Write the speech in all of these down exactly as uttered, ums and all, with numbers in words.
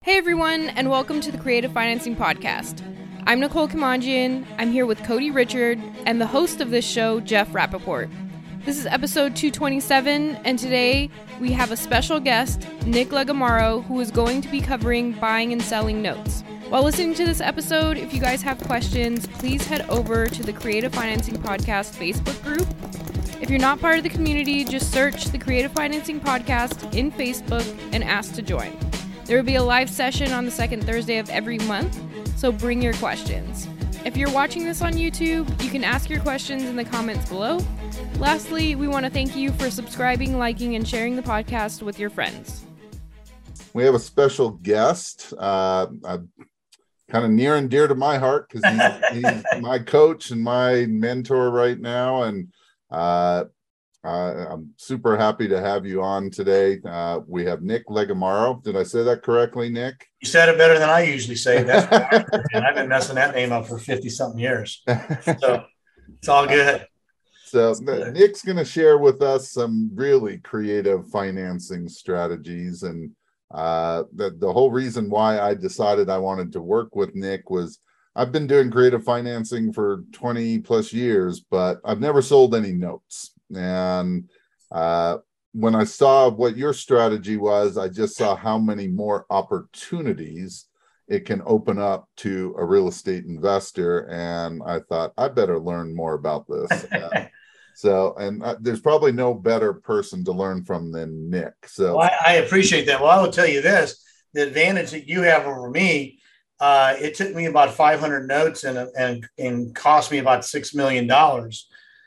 Hey everyone, and welcome to the Creative Financing Podcast. I'm Nicole Kamanjian, I'm here with Cody Richard, and the host of this show, Jeff Rappaport. This is episode two twenty-seven, and today we have a special guest, Nick Legamaro, who is going to be covering buying and selling notes. While listening to this episode, if you guys have questions, please head over to the Creative Financing Podcast Facebook group. If you're not part of the community, just search the Creative Financing Podcast in Facebook and ask to join. There will be a live session on the second Thursday of every month, so bring your questions. If you're watching this on YouTube, you can ask your questions in the comments below. Lastly, we want to thank you for subscribing, liking, and sharing the podcast with your friends. We have a special guest, uh, uh, kind of near and dear to my heart because he's, he's my coach and my mentor right now, and uh, Uh, I'm super happy to have you on today. Uh, we have Nick Legamaro. Did I say that correctly, Nick? You said it better than I usually say it. That's and I've been messing that name up for fifty something years. So it's all good. So good. Nick's going to share with us some really creative financing strategies. And uh, the, the whole reason why I decided I wanted to work with Nick was I've been doing creative financing for twenty plus years, but I've never sold any notes. And uh, when I saw what your strategy was, I just saw how many more opportunities it can open up to a real estate investor. And I thought, I better learn more about this. And so, and uh, there's probably no better person to learn from than Nick. So well, I, I appreciate that. Well, I will tell you this, the advantage that you have over me, uh, it took me about five hundred notes and, and, and cost me about six million dollars.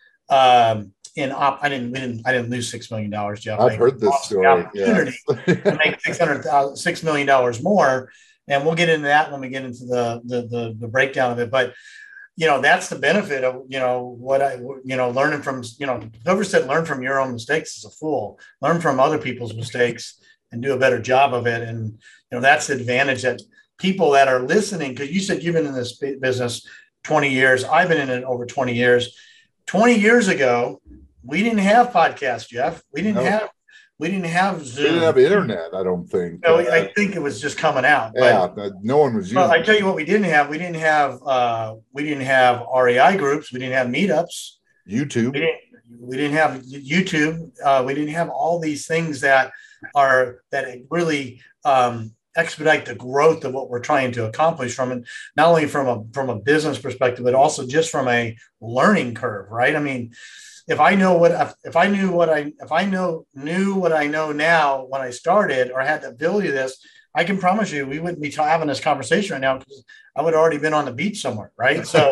Um, In op, I didn't, we didn't, I didn't lose six million dollars, Jeff. I've I heard this story. Opportunity Yes. to make six hundred thousand, six million dollars more, and we'll get into that when we get into the, the the the breakdown of it. But you know, that's the benefit of you know what I you know learning from you know whoever said learn from your own mistakes is a fool. Learn from other people's mistakes and do a better job of it. And you know that's the advantage that people that are listening, because you said you've been in this business twenty years. I've been in it over twenty years. twenty years ago, we didn't have podcasts, Jeff. We didn't No. have we didn't have Zoom. We didn't have internet, I don't think. No, uh, I think it was just coming out. Yeah, But, no one was using well, I it. tell you what, we didn't have. We didn't have. Uh, we didn't have R E I groups. We didn't have meetups. YouTube. We didn't. We didn't have YouTube. Uh, we didn't have all these things that are that really um, expedite the growth of what we're trying to accomplish from it, not only from a from a business perspective, but also just from a learning curve, right? I mean, if I know what if I knew what I if I know knew what I know now when I started, or had the ability to this, I can promise you we wouldn't be having this conversation right now because I would have already been on the beach somewhere, right? So,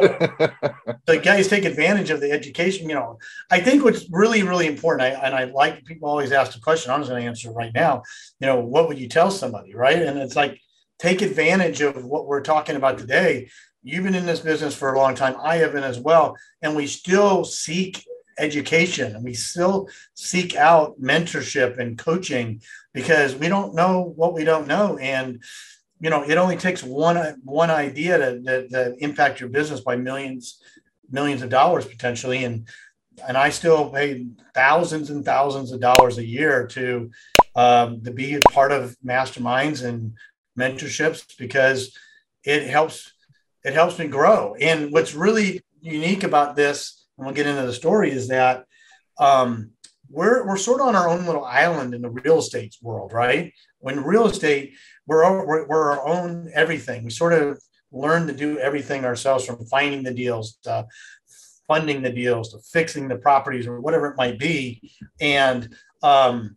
so guys take advantage of the education. You know, I think what's really really important, I, and I like people always ask the question. I'm just going to answer right now. You know, what would you tell somebody, right? And it's like take advantage of what we're talking about today. You've been in this business for a long time. I have been as well, and we still seek education and we still seek out mentorship and coaching because we don't know what we don't know. And, you know, it only takes one, one idea to, to, to impact your business by millions, millions of dollars potentially. And, and I still pay thousands and thousands of dollars a year to, um, to be a part of masterminds and mentorships because it helps, it helps me grow. And what's really unique about this, and we'll get into the story, is that um, we're we're sort of on our own little island in the real estate world, right? When real estate, we're, we're we're our own everything. We sort of learn to do everything ourselves, from finding the deals to funding the deals to fixing the properties or whatever it might be. And um,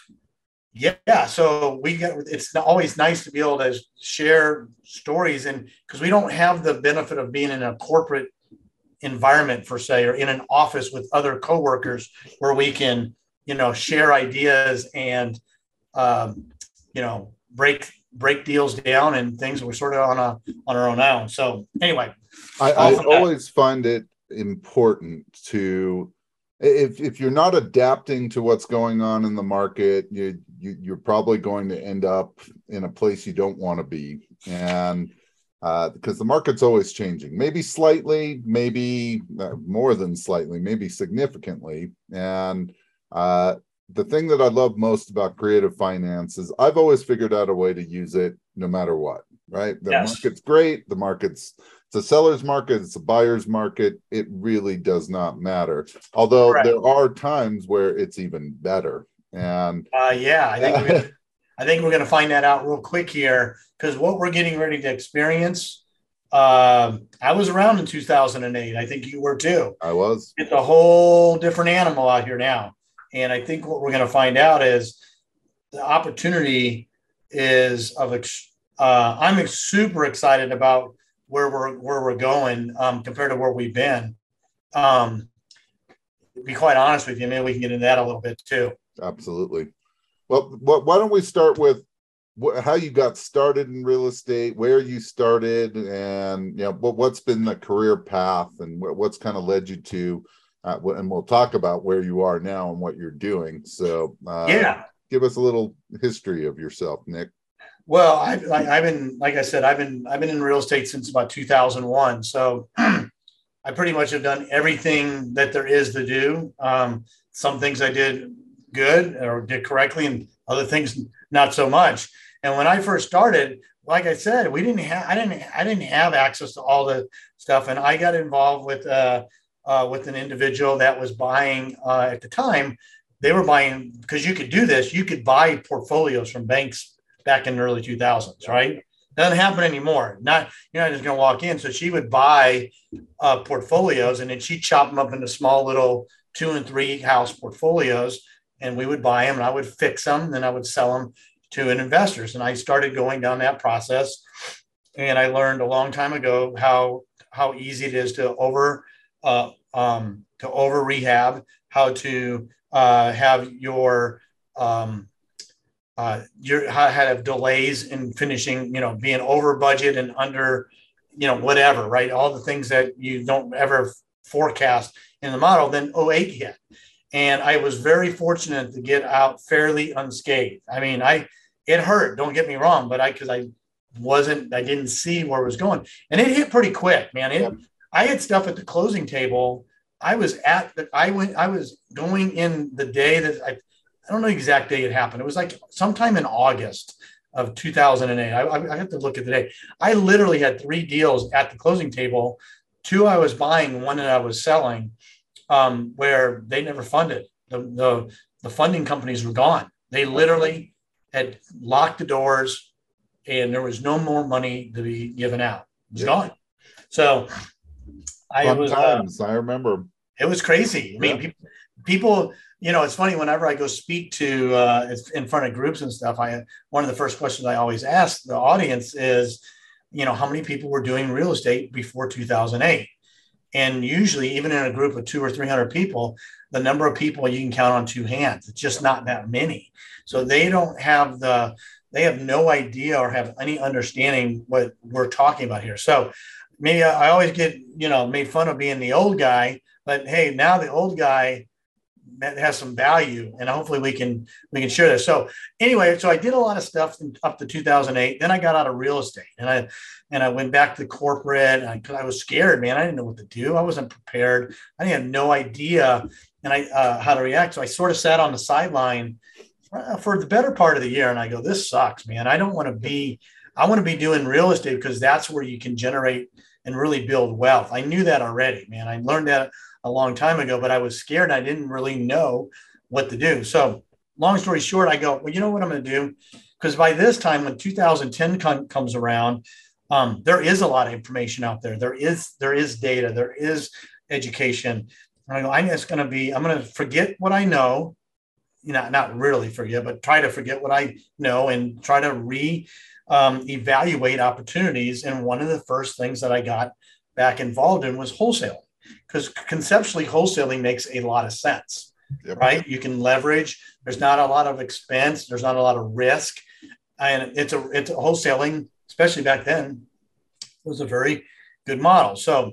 yeah, so we get. It's always nice to be able to share stories, and because we don't have the benefit of being in a corporate environment per se, or in an office with other coworkers where we can, you know, share ideas and, um, you know, break, break deals down and things. We're sort of on a, on our own now. So anyway, I, I always find it important to, if, if you're not adapting to what's going on in the market, you, you, you're probably going to end up in a place you don't want to be. And Uh, because the market's always changing, maybe slightly, maybe uh, more than slightly, maybe significantly. And uh, the thing that I love most about creative finance is I've always figured out a way to use it no matter what, right? The Yes. market's great. The market's, it's a seller's market. It's a buyer's market. It really does not matter. Although Correct. there are times where it's even better. And Uh, yeah, I think we're, I think we're going to find that out real quick here, because what we're getting ready to experience. Um, I was around in two thousand eight. I think you were too. I was. It's a whole different animal out here now, and I think what we're going to find out is the opportunity is of. Ex- uh, I'm super excited about where we're where we're going um, compared to where we've been. Um, to be quite honest with you, maybe we can get into that a little bit too. Absolutely. Well, why don't we start with wh- how you got started in real estate, where you started, and you know what, what's been the career path, and wh- what's kind of led you to, uh, wh- and we'll talk about where you are now and what you're doing. So, uh, Yeah. give us a little history of yourself, Nick. Well, I've like, I've been like I said, I've been I've been in real estate since about two thousand one. So I pretty much have done everything that there is to do. Um, some things I did good or did correctly, and other things not so much. And when I first started, like I said, we didn't have I didn't I didn't have access to all the stuff, and I got involved with uh, uh, with an individual that was buying uh, at the time. They were buying, because you could do this. You could buy portfolios from banks back in the early two thousands, right? Doesn't happen anymore. Not you're not just going to walk in. So she would buy uh, portfolios, and then she'd chop them up into small little two and three house portfolios, and we would buy them, and I would fix them, and then I would sell them to an investors. And I started going down that process, and I learned a long time ago how how easy it is to over uh, um, to over rehab, how to uh, have your um, uh, you're how have delays in finishing, you know, being over budget and under, you know, whatever, right? All the things that you don't ever forecast in the model. Then oh eight hit. And I was very fortunate to get out fairly unscathed. I mean, I, it hurt, don't get me wrong, but I, cause I wasn't, I didn't see where it was going, and it hit pretty quick, man. It, yeah. I had stuff at the closing table. I was at the, I went, I was going in the day that I, I don't know the exact day it happened. It was like sometime in August of two thousand eight. I, I, I have to look at the day. I literally had three deals at the closing table. Two I was buying, one that I was selling, um, where they never funded. The, the, the funding companies were gone. They literally had locked the doors, and there was no more money to be given out. It was yeah. gone. So I Fun was, times. Uh, I remember. It was crazy. I mean, yeah. people, people, you know, it's funny, whenever I go speak to uh, in front of groups and stuff, I one of the first questions I always ask the audience is, you know, how many people were doing real estate before two thousand eight? And usually, even in a group of two or three hundred people, the number of people you can count on two hands. It's just not that many. So they don't have the, they have no idea or have any understanding what we're talking about here. So maybe I always get, you know, made fun of being the old guy, but hey, now the old guy that has some value, and hopefully we can we can share this. So anyway, so I did a lot of stuff up to two thousand eight. Then I got out of real estate, and I and I went back to corporate, and I, I was scared, man. I didn't know what to do. I wasn't prepared. I had no idea, and I uh, how to react. So I sort of sat on the sideline for the better part of the year, and I go, "This sucks, man. I don't want to be. I want to be doing real estate, because that's where you can generate and really build wealth." I knew that already, man. I learned that a long time ago, but I was scared. I didn't really know what to do. So long story short, I go, well, you know what I'm going to do? Because by this time, when two thousand ten com- comes around, um, there is a lot of information out there. There is, there is data, there is education. And I go, I'm just going to be, I'm going to forget what I know, you know, not really forget, but try to forget what I know and try to re um, evaluate opportunities. And one of the first things that I got back involved in was wholesaling. Because conceptually, wholesaling makes a lot of sense, yep. right? You can leverage. There's not a lot of expense. There's not a lot of risk, and it's a it's a wholesaling, especially back then, was a very good model. So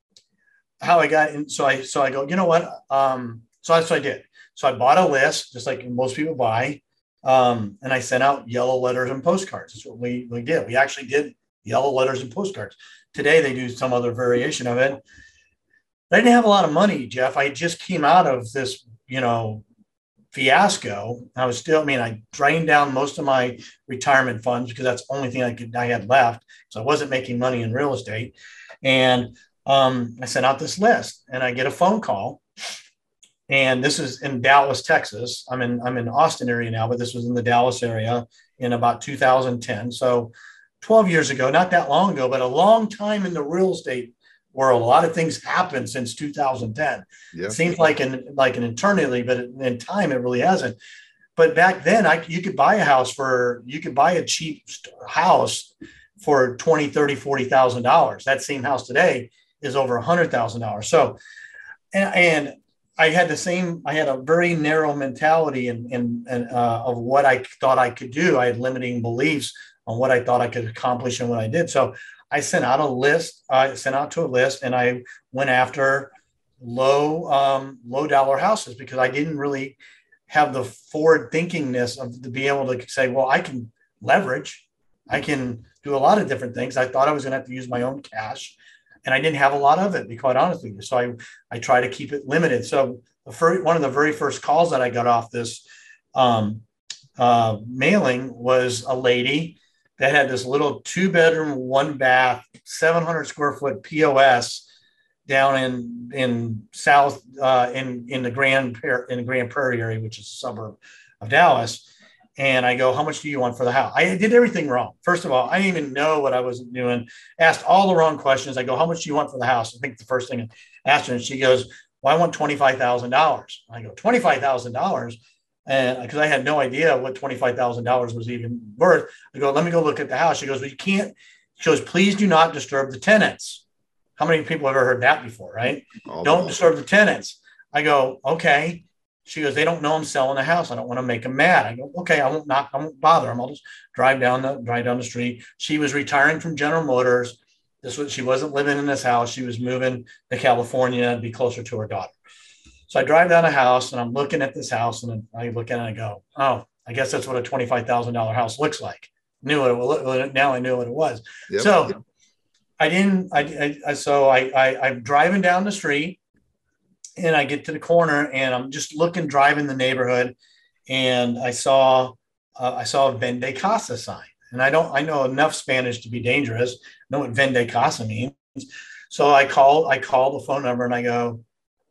how I got in, so I so I go, you know what? Um, so that's what I did. So I bought a list, just like most people buy, um, and I sent out yellow letters and postcards. That's what we we did. We actually did yellow letters and postcards. Today they do some other variation of it. I didn't have a lot of money, Jeff. I just came out of this, you know, fiasco. I was still, I mean, I drained down most of my retirement funds because that's the only thing I could, I had left. So I wasn't making money in real estate. And um, I sent out this list and I get a phone call. And this is in Dallas, Texas. I'm in, I'm in Austin area now, but this was in the Dallas area in about two thousand ten. So twelve years ago, not that long ago, but a long time in the real estate world. A lot of things happened since two thousand ten. Yeah. It seems like an like an eternity, but in time it really hasn't. But back then, I you could buy a house for you could buy a cheap house for twenty, thirty, forty thousand dollars. That same house today is over a hundred thousand dollars. So, and, and I had the same. I had a very narrow mentality and and and uh, of what I thought I could do. I had limiting beliefs on what I thought I could accomplish and what I did. So I sent out a list. I uh, sent out to a list, and I went after low, um, low dollar houses because I didn't really have the forward thinkingness of to be able to say, well, I can leverage, I can do a lot of different things. I thought I was going to have to use my own cash, and I didn't have a lot of it, to be quite honest with you. So I, I try to keep it limited. So the first, one of the very first calls that I got off this um, uh, mailing was a lady that had this little two bedroom, one bath, seven hundred square foot P O S down in, in South, uh, in, in the Grand, in the Grand Prairie area, which is a suburb of Dallas. And I go, how much do you want for the house? I did everything wrong. First of all, I didn't even know what I was doing. Asked all the wrong questions. I go, how much do you want for the house? I think the first thing I asked her, and she goes, well, I want twenty-five thousand dollars. I go, twenty-five thousand dollars? And because I had no idea what twenty-five thousand dollars was even worth. I go, let me go look at the house. She goes, well, you can't. She goes, please do not disturb the tenants. How many people have ever heard that before, right? Oh, don't disturb the tenants. I go, okay. She goes, they don't know I'm selling the house. I don't want to make them mad. I go, okay, I won't not, I won't bother them. I'll just drive down the drive down the street. She was retiring from General Motors. This was she wasn't living in this house. She was moving to California and be closer to her daughter. So I drive down a house and I'm looking at this house and I look at it and I go, oh, I guess that's what a twenty-five thousand dollars house looks like. Knew what it now I knew what it was. Yep. So I didn't. I, I so I, I I'm driving down the street. And I get to the corner and I'm just looking, driving the neighborhood. And I saw, uh, I saw a Vende Casa sign. And I don't, I know enough Spanish to be dangerous. I know what Vende Casa means. So I call, I call the phone number and I go,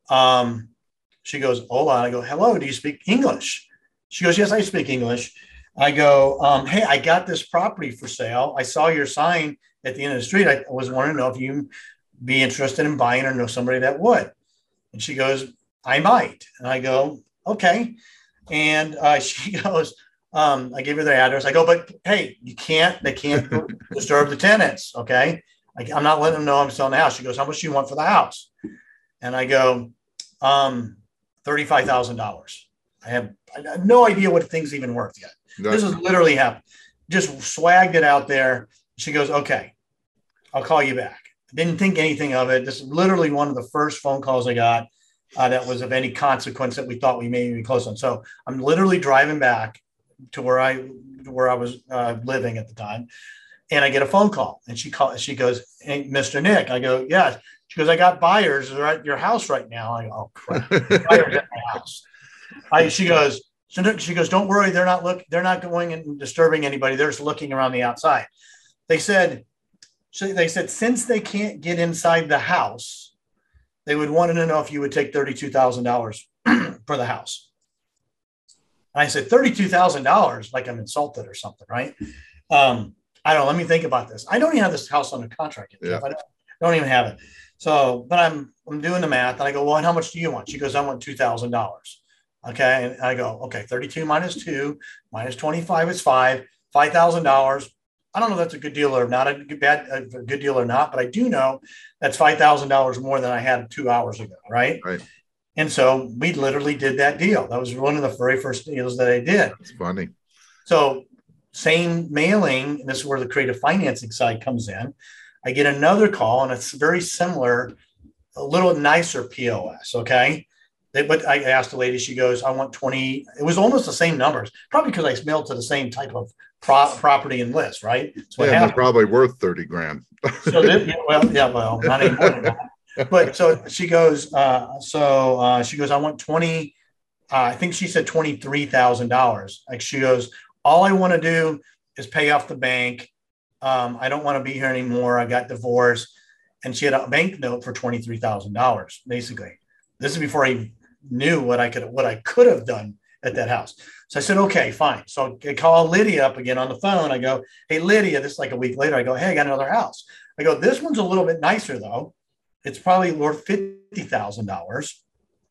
um, she goes, hola. I go, hello, do you speak English? She goes, yes, I speak English. I go, um, hey, I got this property for sale. I saw your sign at the end of the street. I was wanting to know if you'd be interested in buying or know somebody that would. And she goes, I might. And I go, okay. And uh, she goes, um, I give her their address. I go, but hey, you can't, they can't disturb the tenants. Okay. I, I'm not letting them know I'm selling the house. She goes, how much do you want for the house? And I go, um, thirty-five thousand dollars. I have, I have no idea what thing's even worth yet. That's- this has literally happened. Just swagged it out there. She goes, okay, I'll call you back. Didn't think anything of it. This is literally one of the first phone calls I got uh, that was of any consequence that we thought we may be close on. So I'm literally driving back to where I to where I was uh, living at the time, and I get a phone call. And she call, She goes, hey, Mister Nick. I go, yes. She goes, I got buyers they're at your house right now. I go, oh crap, buyers at my house. I, she goes, so she goes, don't worry, they're not look, they're not going and disturbing anybody. They're just looking around the outside. They said. So they said, since they can't get inside the house, they would want to know if you would take thirty-two thousand dollars for the house. And I said, thirty-two thousand dollars, like I'm insulted or something, right? Um, I don't know. Let me think about this. I don't even have this house under contract yet. Yeah. I don't, don't even have it. So, but I'm I'm doing the math. And I go, well, and how much do you want? She goes, I want two thousand dollars. Okay. And I go, okay, thirty-two minus two, minus twenty-five is five, five thousand dollars. I don't know if that's a good deal or not, a good, bad, a good deal or not, but I do know that's five thousand dollars more than I had two hours ago, right? Right. And so we literally did that deal. That was one of the very first deals that I did. It's funny. So same mailing, and this is where the creative financing side comes in. I get another call, and it's very similar, a little nicer P O S, okay? They, but I asked the lady, she goes, I want twenty. It was almost the same numbers, probably because I mailed to the same type of pro, property and list, right? So yeah, they're probably worth thirty grand. So this, yeah, well, yeah, well, not anymore than that. But so she goes, uh, so uh, she goes, I want twenty, uh, I think she said twenty-three thousand dollars. Like she goes, all I want to do is pay off the bank. Um, I don't want to be here anymore. I got divorced. And she had a bank note for twenty-three thousand dollars, basically. This is before I knew what I could, what I could have done at that house. So I said, okay, fine. So I call Lydia up again on the phone. I go, hey, Lydia, this is like a week later. I go, hey, I got another house. I go, this one's a little bit nicer though. It's probably worth fifty thousand dollars.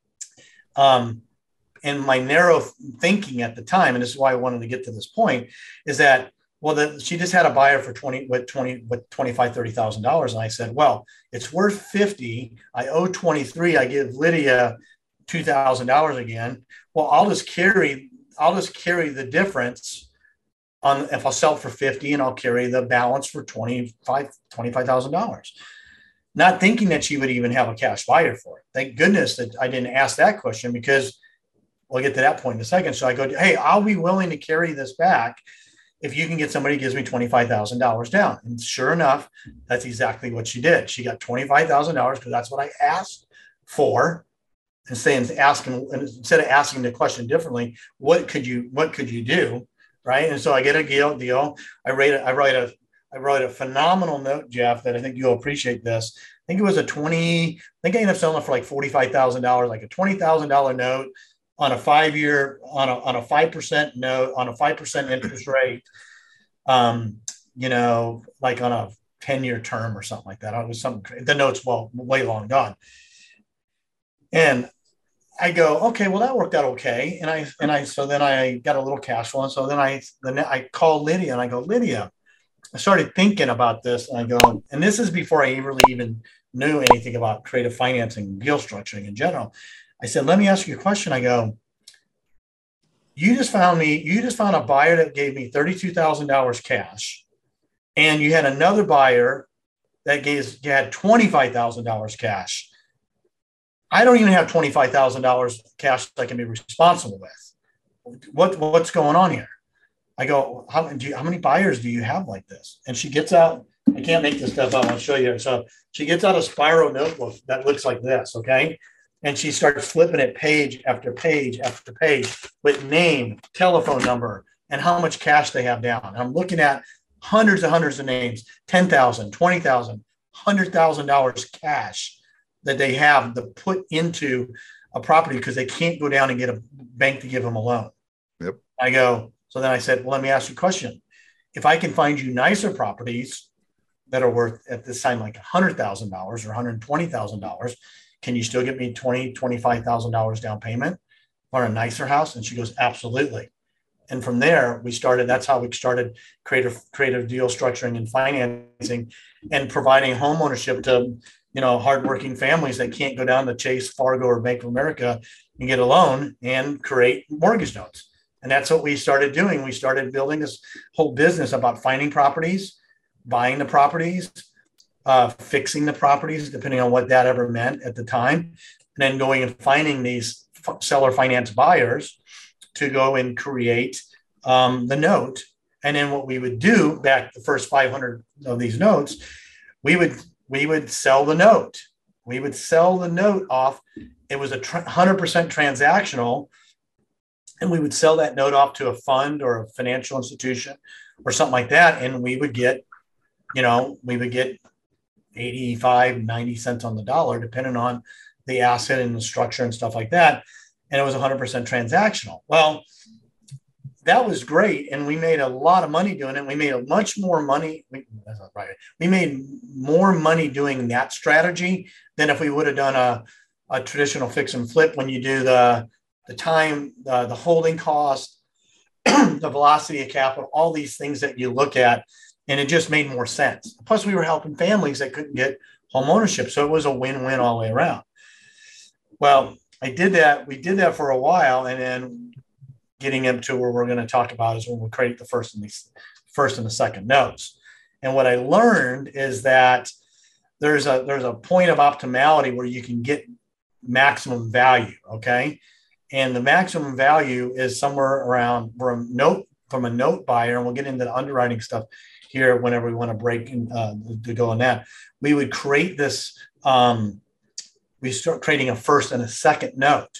Um, and my narrow thinking at the time, and this is why I wanted to get to this point, is that, well, the, she just had a buyer for twenty with twenty with twenty-five, thirty thousand dollars. And I said, well, it's worth fifty. I owe twenty-three. I give Lydia two thousand dollars again. Well, I'll just carry, I'll just carry the difference on if I'll sell for fifty, and I'll carry the balance for twenty-five, twenty-five thousand dollars. Not thinking that she would even have a cash buyer for it. Thank goodness that I didn't ask that question, because we'll get to that point in a second. So I go, hey, I'll be willing to carry this back if you can get somebody who gives me twenty-five thousand dollars down. And sure enough, that's exactly what she did. She got twenty-five thousand dollars because that's what I asked for. Instead of asking, instead of asking the question differently, what could you, what could you do? Right. And so I get a deal, deal. I write a, I write a, I wrote a phenomenal note, Jeff, that I think you'll appreciate this. I think it was a twenty, I think I ended up selling it for like forty-five thousand dollars, like a twenty thousand dollars note on a five-year, on a, on a five percent note, on a five percent interest rate, um, you know, like on a ten-year term or something like that. It was something, the note's well, way long gone. And I go, okay, well, that worked out okay. And I, and I, so then I got a little cash flow. And so then I, then I called Lydia and I go, Lydia, I started thinking about this, and I go, and this is before I really even knew anything about creative financing, deal structuring in general. I said, let me ask you a question. I go, you just found me, you just found a buyer that gave me thirty-two thousand dollars cash, and you had another buyer that gave, had twenty-five thousand dollars cash. I don't even have twenty-five thousand dollars cash that I can be responsible with. What, what's going on here? I go, how, do you, how many buyers do you have like this? And she gets out, I can't make this stuff up, I'll show you. So she gets out a spiral notebook that looks like this, okay? And she starts flipping it page after page after page with name, telephone number, and how much cash they have down. And I'm looking at hundreds and hundreds of names, ten thousand, twenty thousand, one hundred thousand dollars cash that they have to put into a property because they can't go down and get a bank to give them a loan. Yep. I go, so then I said, well, let me ask you a question. If I can find you nicer properties that are worth at this time like one hundred thousand dollars or one hundred twenty thousand dollars, can you still get me twenty thousand dollars, twenty-five thousand dollars down payment on a nicer house? And she goes, absolutely. And from there, we started, that's how we started creative, creative deal structuring and financing and providing home ownership to, you know, hardworking families that can't go down to Chase, Fargo, or Bank of America and get a loan and create mortgage notes. And that's what we started doing. We started building this whole business about finding properties, buying the properties, uh, fixing the properties, depending on what that ever meant at the time, and then going and finding these f- seller finance buyers to go and create um, the note. And then what we would do back the first five hundred of these notes, we would we would sell the note. We would sell the note off. It was a tr- one hundred percent transactional. And we would sell that note off to a fund or a financial institution or something like that. And we would get, you know, we would get eighty-five, ninety cents on the dollar, depending on the asset and the structure and stuff like that. And it was one hundred percent transactional. Well, that was great. And we made a lot of money doing it. We made a much more money. We, that's not right. We made more money doing that strategy than if we would have done a, a traditional fix and flip when you do the the time, uh, the holding cost, the velocity of capital, all these things that you look at, and it just made more sense. Plus, we were helping families that couldn't get home ownership. So it was a win-win all the way around. Well, I did that. We did that for a while. And then getting into where we're going to talk about is when we create the first and the first and the second notes. And what I learned is that there's a, there's a point of optimality where you can get maximum value. Okay. And the maximum value is somewhere around from a note from a note buyer, and we'll get into the underwriting stuff here whenever we want to break in, uh, to go on that. We would create this. Um, we start creating a first and a second note.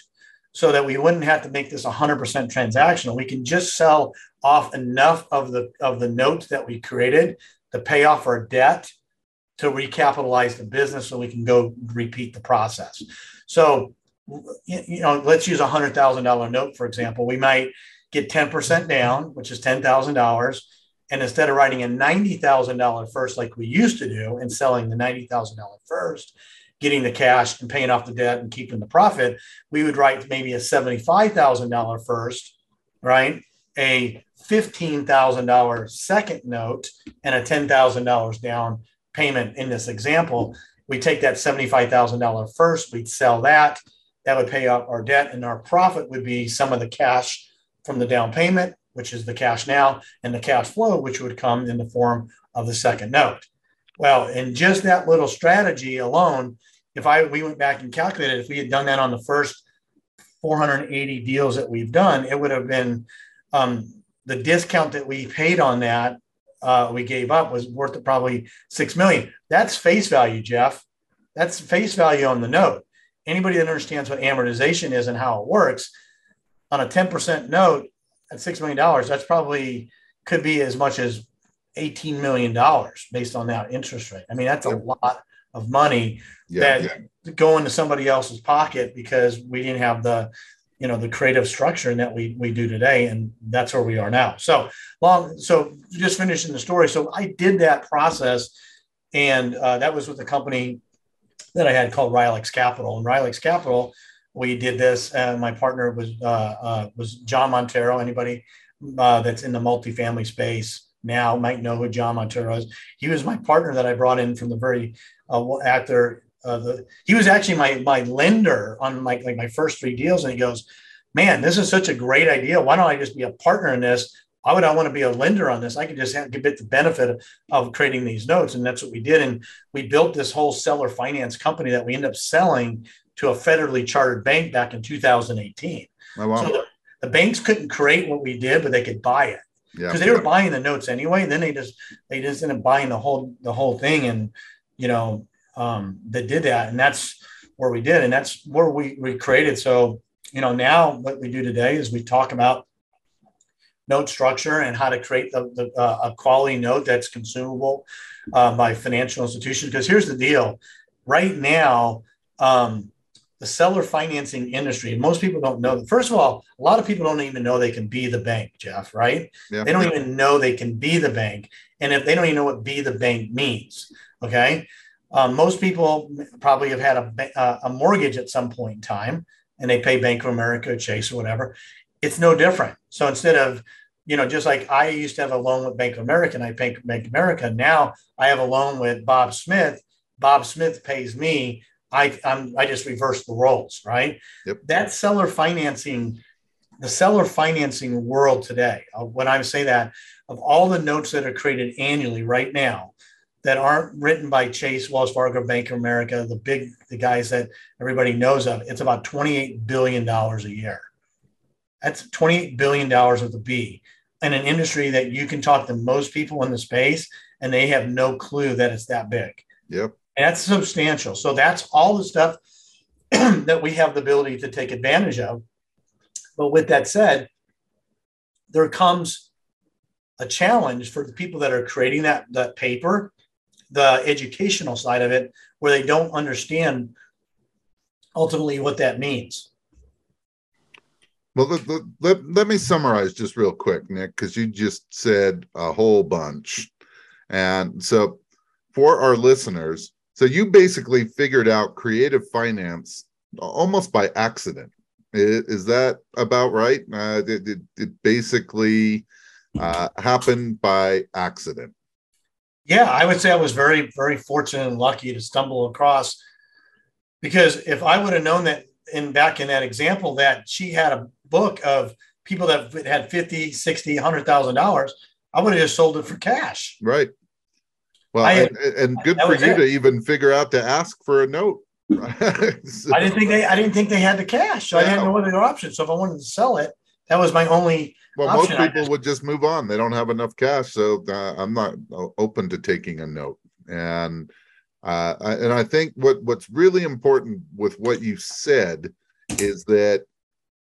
so that we wouldn't have to make this one hundred percent transactional. We can just sell off enough of the of the notes that we created to pay off our debt to recapitalize the business so we can go repeat the process. So, you know, let's use a one hundred thousand dollars note, for example. We might get ten percent down, which is ten thousand dollars. And instead of writing a ninety thousand dollars first like we used to do and selling the ninety thousand dollars first, getting the cash and paying off the debt and keeping the profit, we would write maybe a seventy-five thousand dollars first, right? A fifteen thousand dollars second note and a ten thousand dollars down payment in this example. We take that seventy-five thousand dollars first, we'd sell that, that would pay off our debt, and our profit would be some of the cash from the down payment, which is the cash now, and the cash flow, which would come in the form of the second note. Well, in just that little strategy alone, if I we went back and calculated, if we had done that on the first four hundred eighty deals that we've done, it would have been um, the discount that we paid on that uh, we gave up was worth probably six million dollars. That's face value, Jeff. That's face value on the note. Anybody that understands what amortization is and how it works, on a ten percent note at six million dollars, that's probably could be as much as eighteen million dollars based on that interest rate. I mean, that's a lot of money yeah, that yeah. go into somebody else's pocket because we didn't have the, you know, the creative structure that we we do today, and that's where we are now. So long. So just finishing the story. So I did that process, and uh, that was with a company that I had called Rylix Capital. And Rylix Capital, we did this. And my partner was uh, uh, was John Montero. Anybody uh, that's in the multifamily space now might know who John Montero is. He was my partner that I brought in from the very uh, after uh, the. He was actually my my lender on my like my first three deals, and he goes, "Man, this is such a great idea. Why don't I just be a partner in this? Why would I want to be a lender on this? I could just have, get the benefit of, of creating these notes." And that's what we did. And we built this whole seller finance company that we ended up selling to a federally chartered bank back in two thousand eighteen. Oh, wow. So the, the banks couldn't create what we did, but they could buy it because yeah. they were buying the notes anyway. And then they just they just ended up buying the whole the whole thing, and you know um, they did that, and that's where we did, and that's where we we created. So you know now what we do today is we talk about note structure and how to create the, the, uh, a quality note that's consumable uh, by financial institutions. Because here's the deal. Right now, um, the seller financing industry, most people don't know that. First of all, a lot of people don't even know they can be the bank, Jeff, right? Yeah. They don't even know they can be the bank. And if they don't even know what be the bank means, okay? Um, most people probably have had a, a mortgage at some point in time, and they pay Bank of America, Chase, or whatever. It's no different. So instead of, you know, just like I used to have a loan with Bank of America and I pay Bank of America, now I have a loan with Bob Smith. Bob Smith pays me. I I'm, I just reverse the roles, right? Yep. That seller financing, the seller financing world today, uh, when I say that, of all the notes that are created annually right now that aren't written by Chase, Wells Fargo, Bank of America, the big, the guys that everybody knows of, it's about twenty-eight billion dollars a year. That's twenty-eight billion dollars with a B in an industry that you can talk to most people in the space and they have no clue that it's that big. Yep. And that's substantial. So that's all the stuff that we have the ability to take advantage of. But with that said, there comes a challenge for the people that are creating that, that paper, the educational side of it, where they don't understand ultimately what that means. Well, let, let, let, let me summarize just real quick, Nick, because you just said a whole bunch. And so for our listeners, so you basically figured out creative finance almost by accident. Is, is that about right? Uh, it, it, it basically uh, happened by accident. Yeah, I would say I was very, very fortunate and lucky to stumble across, because if I would have known that in back in that example that she had a book of people that had fifty, sixty, one hundred thousand dollars, I would have just sold it for cash. Right. Well, I, and, and good for you it. to even figure out to ask for a note. so, I didn't think they I didn't think they had the cash. So yeah. I didn't know what other options. So if I wanted to sell it, that was my only Well, option. most people just, would just move on. They don't have enough cash. So uh, I'm not open to taking a note. And uh, and I think what what's really important with what you said is that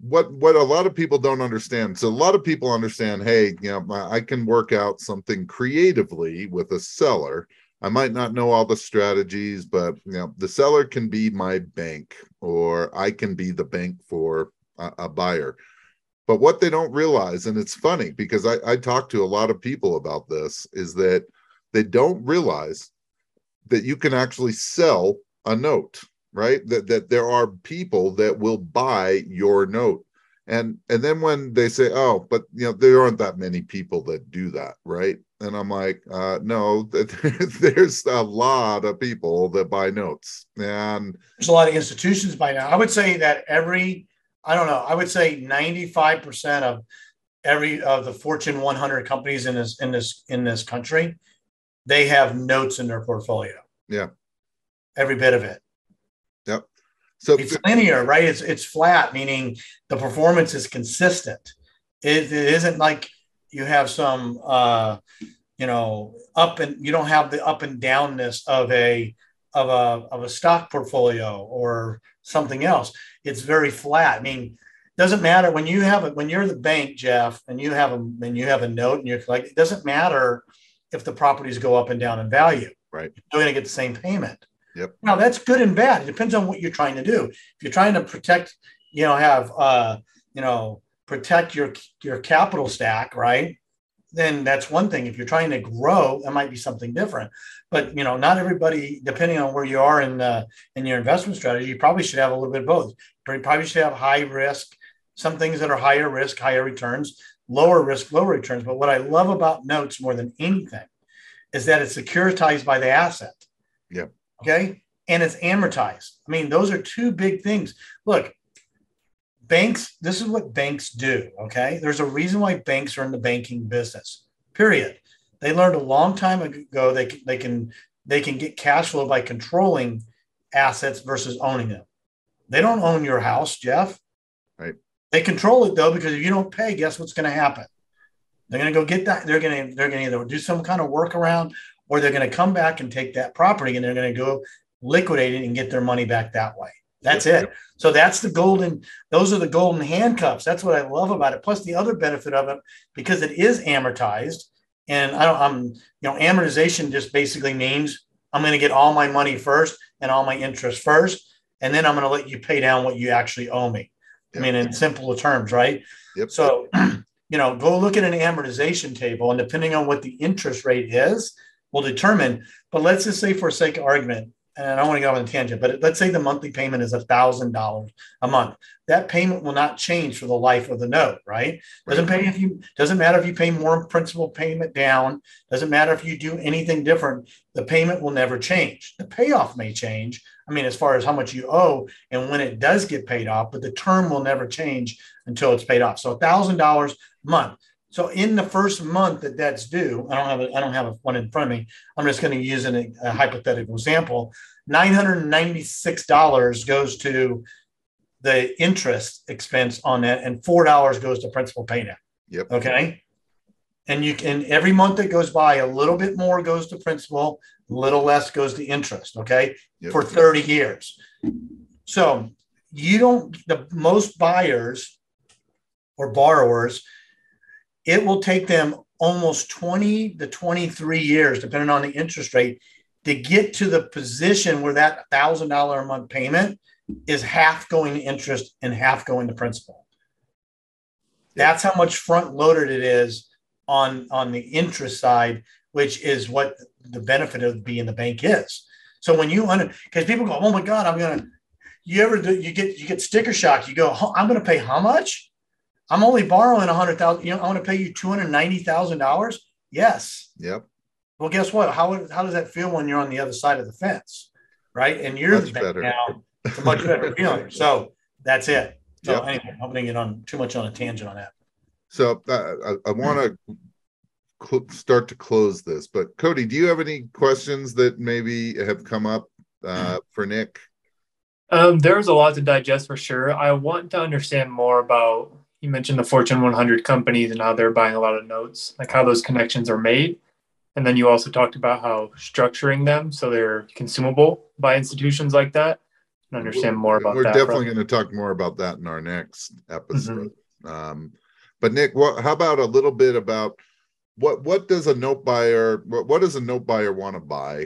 what what a lot of people don't understand. So a lot of people understand, hey, you know, I can work out something creatively with a seller. I might not know all the strategies, but you know, the seller can be my bank, or I can be the bank for a, a buyer. But what they don't realize, and it's funny because I, I talk to a lot of people about this, is that they don't realize that you can actually sell a note, right? That that there are people that will buy your note. And and then when they say, oh, but you know, there aren't that many people that do that, right? And I'm like, uh, no, there's a lot of people that buy notes. And there's a lot of institutions by now. I would say that every, I don't know, I would say ninety-five percent of every of the Fortune one hundred companies in this in this in this country, they have notes in their portfolio. Yeah. Every bit of it. Yep. So it's linear, right? It's it's flat, meaning the performance is consistent. It, it isn't like you have some, uh, you know, up and you don't have the up and downness of a of a of a stock portfolio or something else. It's very flat. I mean, doesn't matter when you have it when you're the bank, Jeff, and you have a and you have a note and you're like, it doesn't matter if the properties go up and down in value. Right. You're going to get the same payment. Yep. Now that's good and bad. It depends on what you're trying to do. If you're trying to protect, you know, have, uh, you know, protect your, your capital stack, right? Then that's one thing. If you're trying to grow, that might be something different, but you know, not everybody, depending on where you are in the, in your investment strategy, you probably should have a little bit of both. You probably should have high risk, some things that are higher risk, higher returns, lower risk, lower returns. But what I love about notes more than anything is that it's securitized by the asset. Yeah. Okay. And it's amortized. I mean, those are two big things. Look, banks, this is what banks do. Okay. There's a reason why banks are in the banking business, period. They learned a long time ago they can, they can, they can get cash flow by controlling assets versus owning them. They don't own your house, Jeff. Right. They control it though, because if you don't pay, guess what's going to happen? They're going to go get that. They're going to, they're going to either do some kind of workaround, or they're going to come back and take that property and they're going to go liquidate it and get their money back that way. That's yep, it. Yep. So that's the golden, those are the golden handcuffs. That's what I love about it. Plus the other benefit of it, because it is amortized, and I don't, I'm, you know, amortization just basically means I'm going to get all my money first and all my interest first, and then I'm going to let you pay down what you actually owe me. Yep. I mean, in simpler terms, right? Yep. So, you know, go look at an amortization table, and depending on what the interest rate is, will determine. But let's just say, for sake of argument, and I don't want to go on a tangent, but let's say the monthly payment is a thousand dollars a month. That payment will not change for the life of the note, right? Doesn't pay if you doesn't matter if you pay more principal payment down. Doesn't matter if you do anything different. The payment will never change. The payoff may change. I mean, as far as how much you owe and when it does get paid off, but the term will never change until it's paid off. So a thousand dollars a month. So in the first month that that's due, I don't have a, I don't have a one in front of me. I'm just going to use an, a hypothetical example. nine hundred ninety-six dollars goes to the interest expense on that, and four dollars goes to principal payment. Yep. Okay. And you can, every month that goes by, a little bit more goes to principal, a little less goes to interest. Okay. Yep. For thirty years. So you don't, the most buyers or borrowers, it will take them almost twenty to twenty-three years, depending on the interest rate, to get to the position where that one thousand dollars a month payment is half going to interest and half going to principal. That's how much front loaded it is on, on the interest side, which is what the benefit of being the bank is. So when you, because people go, oh my God, I'm going to, you ever do, you get, you get sticker shock. You go, I'm going to pay how much? I'm only borrowing a hundred thousand. You know, I want to pay you two hundred ninety thousand dollars. Yes. Yep. Well, guess what? How how does that feel when you're on the other side of the fence, right? And you're much the better. Now. It's a much better feeling. So that's it. So Yep. anyway, I'm putting it on too much on a tangent on that. So uh, I, I want to cl- start to close this, but Cody, do you have any questions that maybe have come up uh, for Nick? Um, there's a lot to digest for sure. I want to understand more about. You mentioned the Fortune one hundred companies and how they're buying a lot of notes, like how those connections are made. And then you also talked about how structuring them so they're consumable by institutions like that and understand more about we're that. We're definitely going to talk more about that in our next episode. Mm-hmm. Um, but Nick, what, how about a little bit about what what does a note buyer what, what does a note buyer want to buy,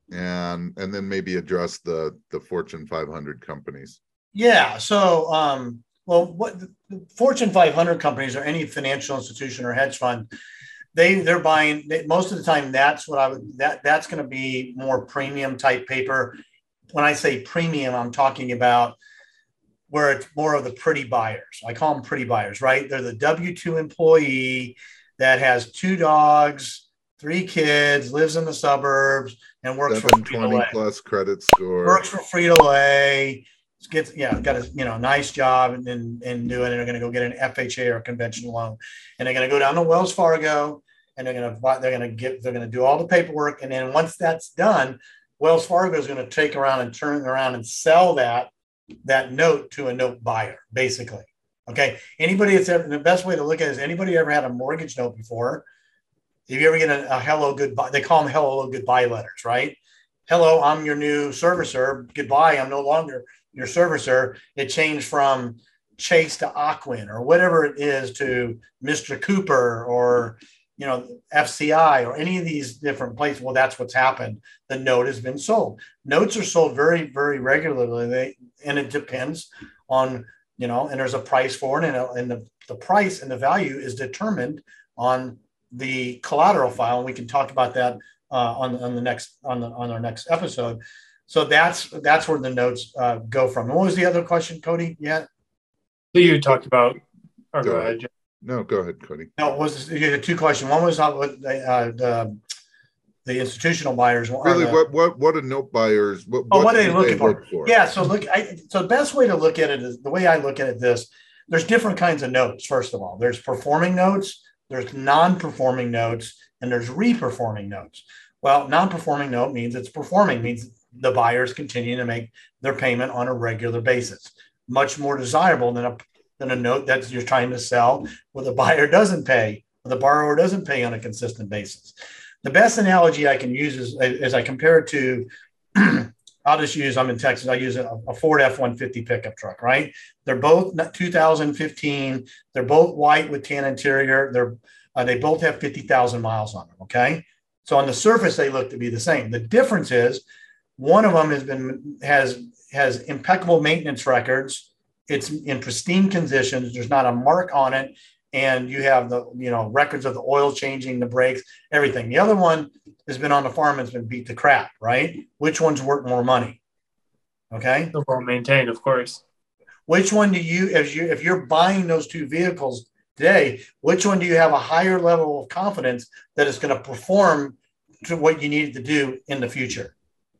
and and then maybe address the the Fortune five hundred companies. Yeah. So, um, well, what the Fortune five hundred companies or any financial institution or hedge fund, they they're buying they, most of the time. That's what I would that that's going to be more premium type paper. When I say premium, I'm talking about where it's more of the pretty buyers. I call them pretty buyers, right? They're the W two employee that has two dogs, three kids, lives in the suburbs, and works for twenty plus credit score. Works for Frito-Lay, gets yeah, got a you know nice job and and, and doing it. They're going to go get an F H A or a conventional loan, and they're going to go down to Wells Fargo, and they're going to they're going to get they're going to do all the paperwork, and then once that's done, Wells Fargo is going to take around and turn around and sell that that note to a note buyer, basically. Okay. Anybody that's ever, the best way to look at it is anybody ever had a mortgage note before? If you ever get a, a hello, goodbye, they call them hello, goodbye letters, right? Hello, I'm your new servicer. Goodbye. I'm no longer your servicer. It changed from Chase to Ocwen or whatever it is to Mister Cooper or, you know, F C I or any of these different places. Well, that's what's happened. The note has been sold. Notes are sold very, very regularly. They, and it depends on, you know, and there's a price for it. And, and the, the price and the value is determined on the collateral file. And we can talk about that uh, on, on the next, on the, on our next episode. So that's, that's where the notes uh, go from. And what was the other question, Cody? Yeah. So you talked about, or go, go ahead. ahead. No, go ahead, Cody. No, it was you had two questions. One was about uh, the the institutional buyers. Really, the, what what what are note buyers? What, oh, what, what are they looking they for? Look for? Yeah, so look, I, so the best way to look at it is the way I look at it. This there's different kinds of notes. First of all, there's performing notes, there's non-performing notes, and there's re-performing notes. Well, non-performing note means it's performing, means the buyers continue to make their payment on a regular basis. Much more desirable than a than a note that you're trying to sell where the buyer doesn't pay, or the borrower doesn't pay on a consistent basis. The best analogy I can use is, is I compare it to, I'll just use, I'm in Texas, I use a, a Ford F one fifty pickup truck, right? They're both two thousand fifteen. They're both white with tan interior. They're, uh, they both have fifty thousand miles on them, okay? So on the surface, they look to be the same. The difference is one of them has been, has, has impeccable maintenance records. It's in pristine conditions. There's not a mark on it. And you have the, you know, records of the oil changing, the brakes, everything. The other one has been on the farm and has been beat to crap, right? Which one's worth more money? Okay. The well maintained, of course. Which one do you, if you, if you're buying those two vehicles today, which one do you have a higher level of confidence that it's going to perform to what you need it to do in the future?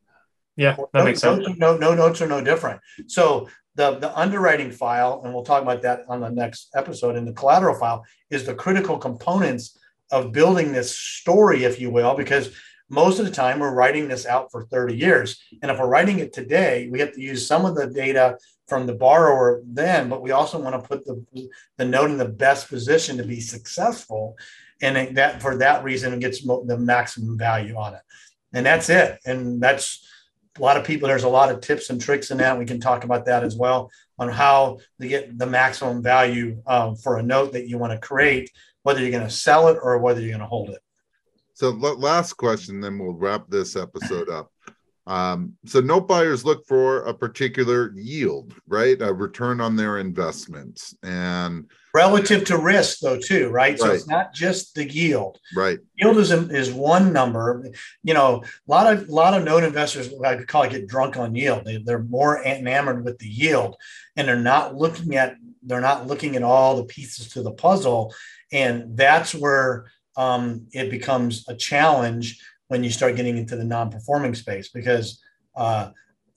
Yeah, that no, makes sense. No, no notes are no different. So The, the underwriting file, and we'll talk about that on the next episode, and the collateral file is the critical components of building this story, if you will, because most of the time we're writing this out for thirty years. And if we're writing it today, we have to use some of the data from the borrower then, but we also want to put the, the note in the best position to be successful. And that for that reason, it gets the maximum value on it. And that's it. And that's, a lot of people, there's a lot of tips and tricks in that. We can talk about that as well on how to get the maximum value um, for a note that you want to create, whether you're going to sell it or whether you're going to hold it. So last question, then we'll wrap this episode up. Um, so note buyers look for a particular yield, right? A return on their investments, and relative to risk though too, right? So right. It's not just the yield. Right. Yield is, is one number. You know, a lot of, a lot of note investors, I could call it, get drunk on yield. They, they're more enamored with the yield, and they're not looking at, they're not looking at all the pieces to the puzzle. And that's where um, it becomes a challenge when you start getting into the non-performing space, because uh,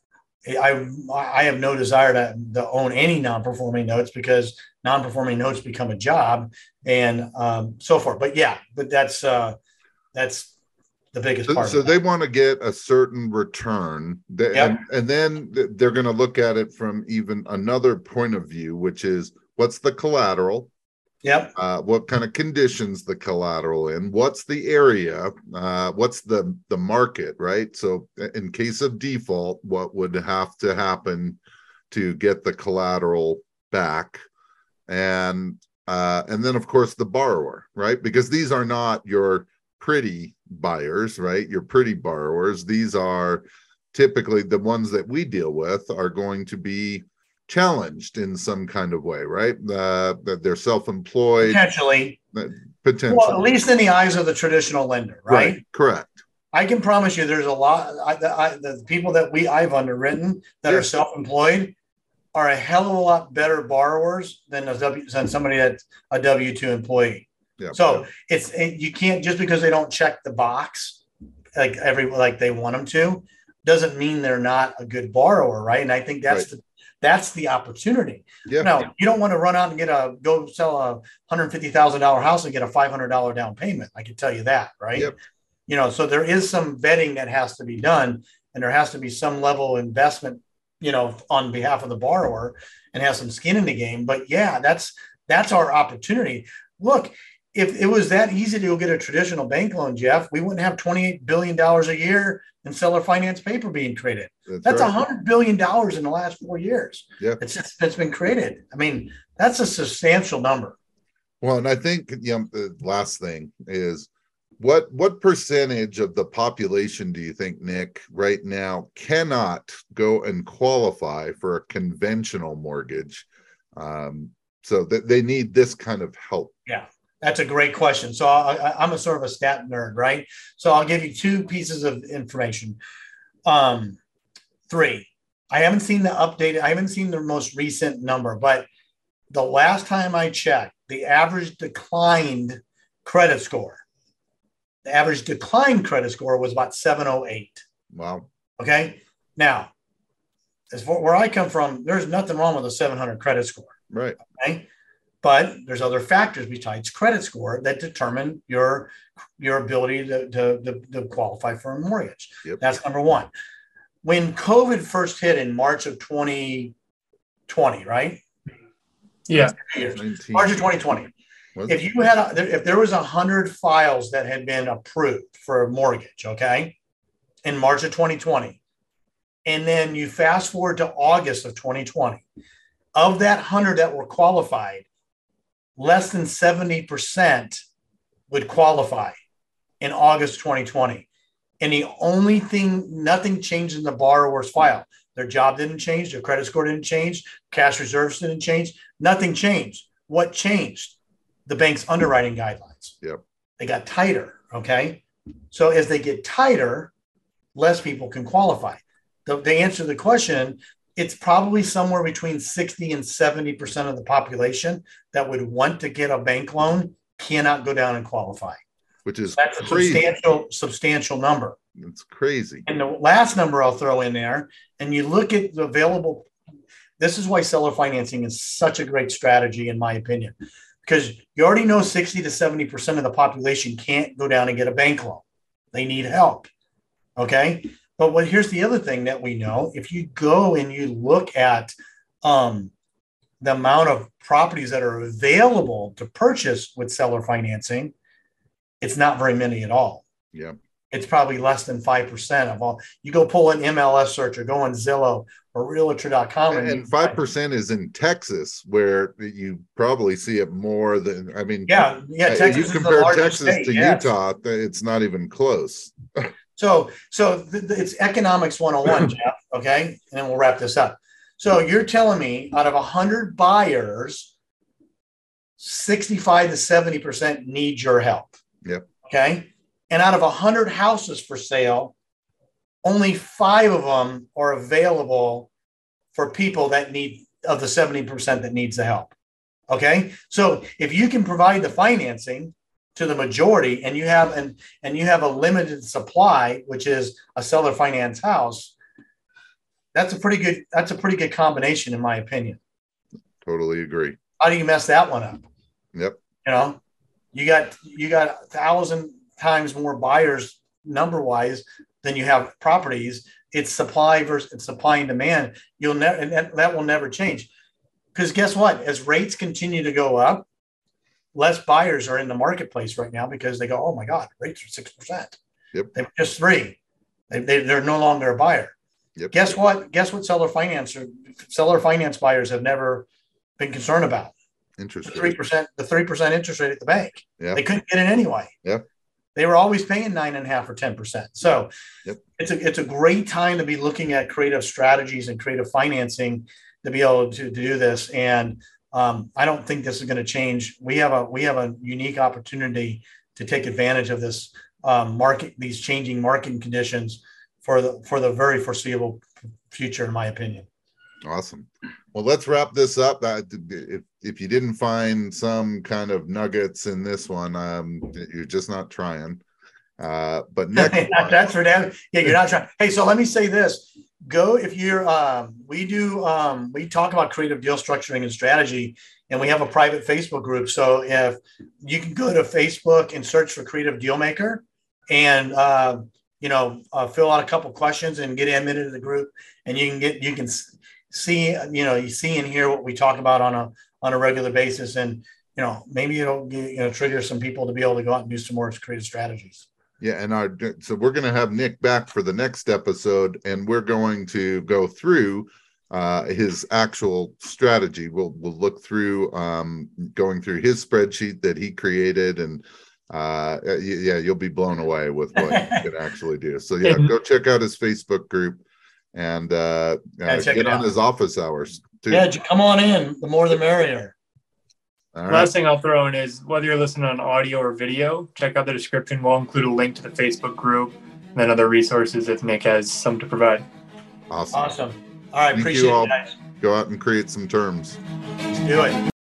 I I have no desire to, to own any non-performing notes, because non-performing notes become a job and um, so forth. But yeah, but that's uh, that's the biggest so, part. So they want to get a certain return, they, yep. and, and then they're going to look at it from even another point of view, which is what's the collateral. Yep. Uh, what kind of conditions the collateral in? What's the area? Uh, what's the the market, right? So in case of default, what would have to happen to get the collateral back? And uh, and then, of course, the borrower, right? Because these are not your pretty buyers, right? Your pretty borrowers. These are typically the ones that we deal with are going to be challenged in some kind of way, right? Uh, that they're self-employed. Potentially. Potentially. Well, at least in the eyes of the traditional lender, right? Right. Correct. I can promise you there's a lot, I, I, the people that we I've underwritten that Yeah. are self-employed are a hell of a lot better borrowers than a W than somebody that's a W two employee. Yeah. So it's you can't just because they don't check the box like every like they want them to doesn't mean they're not a good borrower, right? And I think that's Right. the that's the opportunity. Yeah. Now you don't want to run out and get a go sell a one hundred fifty thousand dollar house and get a five hundred dollar down payment. I can tell you that, right? Yep. You know, so there is some vetting that has to be done, and there has to be some level of investment, you know, on behalf of the borrower and have some skin in the game. But yeah, that's that's our opportunity. Look, if it was that easy to go get a traditional bank loan, Jeff, we wouldn't have twenty-eight billion dollars a year in seller finance paper being created. That's, That's right. one hundred billion dollars in the last four years. Yeah. It's just, it's been created. I mean, that's a substantial number. Well, and I think you know, the last thing is what what percentage of the population do you think, Nick, right now cannot go and qualify for a conventional mortgage? Um, so that they need this kind of help. Yeah, that's a great question. So I, I'm a sort of a stat nerd, right? So I'll give you two pieces of information. Um, three. I haven't seen the updated, I haven't seen the most recent number, but the last time I checked, the average declined credit score, the average declined credit score was about seven oh eight. Wow. Okay. Now, as for where I come from, there's nothing wrong with a seven hundred credit score. Right. Okay. But there's other factors besides credit score that determine your, your ability to, to, to, to qualify for a mortgage. Yep. That's number one. When COVID first hit in March of twenty twenty, right? Yeah. nineteen March of twenty twenty. Was If you had, a, if there was a hundred files that had been approved for a mortgage, okay, in March of twenty twenty, and then you fast forward to August of twenty twenty, of that hundred that were qualified, less than seventy percent would qualify in August twenty twenty. And the only thing, nothing changed in the borrower's file. Their job didn't change. Their credit score didn't change. Cash reserves didn't change. Nothing changed. What changed? The bank's underwriting guidelines. Yep. They got tighter. Okay. So as they get tighter, less people can qualify. The, the answer to the question, it's probably somewhere between sixty and seventy percent of the population that would want to get a bank loan cannot go down and qualify. Which is That's a crazy. substantial, substantial number. It's crazy. And the last number I'll throw in there, and you look at the available, this is why seller financing is such a great strategy, in my opinion, because you already know sixty to seventy percent of the population can't go down and get a bank loan. They need help. Okay. But what, here's the other thing that we know. If you go and you look at um, the amount of properties that are available to purchase with seller financing, it's not very many at all. Yeah. It's probably less than five percent of all. You go pull an M L S search or go on Zillow or realtor dot com. And, And, and five percent is in Texas, where you probably see it more than, I mean, yeah, yeah. uh, Texas you is the compare largest Texas state, to yes. Utah, it's not even close. So, so th- th- it's economics one oh one, Jeff. Okay. And then we'll wrap this up. So you're telling me out of one hundred buyers, sixty-five to seventy percent need your help. Yep. Okay. And out of one hundred houses for sale, only five of them are available for people that need, of the seventy percent that needs the help. Okay. So if you can provide the financing to the majority and you have an, and you have a limited supply, which is a seller finance house, that's a pretty good, that's a pretty good combination, in my opinion. Totally agree. How do you mess that one up? Yep. You know, you got, you got a thousand times more buyers number wise than you have properties. It's supply versus it's supply and demand. You'll never, and that, that will never change. Because guess what? As rates continue to go up, less buyers are in the marketplace right now because they go, oh my God, rates are six percent. Yep. They were just three. They, they, they're no longer a buyer. Yep. Guess what? Guess what seller finance or seller finance buyers have never been concerned about? Interest The three percent, the three percent interest rate at the bank. Yeah. They couldn't get it anyway. Yeah. They were always paying nine and a half or ten percent. So yep. it's a it's a great time to be looking at creative strategies and creative financing to be able to, to do this. And um, I don't think this is going to change. We have a we have a unique opportunity to take advantage of this um, market, these changing market conditions for the for the very foreseeable future, in my opinion. Awesome. Well, let's wrap this up. Uh, if if you didn't find some kind of nuggets in this one, um, you're just not trying. Uh, but next, that's for them. Yeah, you're not trying. Hey, so let me say this: go if you're. Um, we do. Um, we talk about creative deal structuring and strategy, and we have a private Facebook group. So if you can go to Facebook and search for Creative Deal Maker, and uh, you know, uh, fill out a couple questions and get admitted to the group, and you can get you can. see, you know, you see and hear what we talk about on a on a regular basis, and you know, maybe it'll you know trigger some people to be able to go out and do some more creative strategies. Yeah, and our so we're going to have Nick back for the next episode, and we're going to go through uh, his actual strategy. We'll we'll look through um, going through his spreadsheet that he created, and uh, yeah, you'll be blown away with what he can actually do. So yeah, go check out his Facebook group. And uh, uh get on his office hours too. Yeah, come on in. The more the merrier. All right. Last thing I'll throw in is whether you're listening on audio or video, check out the description. We'll include a link to the Facebook group and then other resources if Nick has some to provide. Awesome. Awesome. All right. Thank appreciate you all. it, guys. Go out and create some terms. Let's do it.